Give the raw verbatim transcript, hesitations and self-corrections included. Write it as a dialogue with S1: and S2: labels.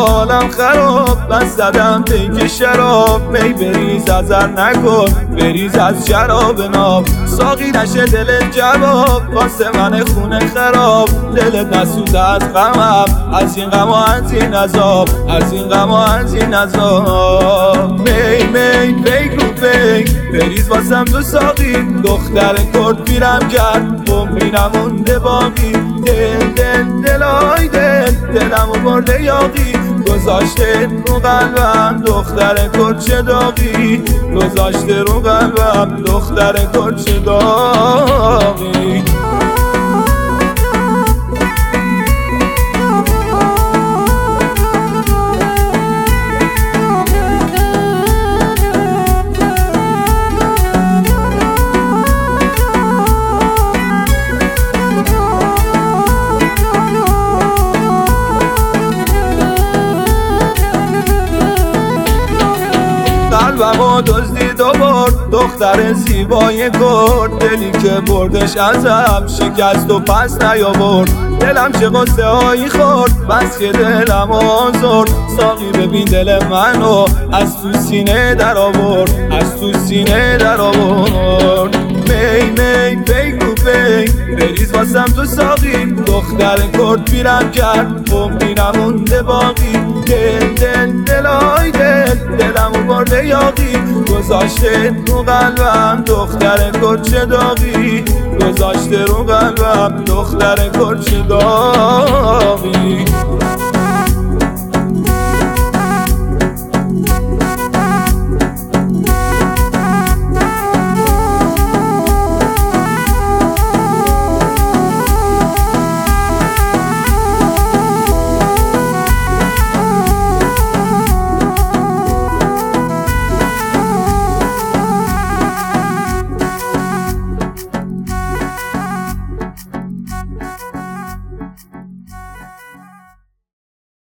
S1: حالم خراب، بس زدم پیک شراب. می بریز ازر نکن، بریز از شراب ناب. ساقی نشه دل جواب، واسه من خونه خراب. دلت نسوزه از غمم، از این غم و از این عذاب، از این غم و از این عذاب. می می پیک رو پیک بریز واسم تو ساقی. دختر کرد پیرم کرد بمبی نمونده باقی. دل دل دلای دل دلمو برده یاقی. گذاشته رو قلبم دختر کرد چه داغی. گذاشته رو قلبم دختر کرد چه داغی. قلبمو دزدید و برد دختر زیبای کرد. دلی که بردش ازم شکست و پس نیاورد. دلم چه قصه هایی خورد بس که دلم آزرد. ساقی ببین دل منو از تو سینه در آورد، از تو سینه در آورد. می می پیک رو پیک بریز واسم تو ساقی. دختر کرد پیرم کرد بمبی نمونده باقی. دل دل دلای دل دلمو برده یاقی. گذاشته رو قلبم دختر کرد چه داغی. گذاشته رو قلبم دختر کرد چه داغی.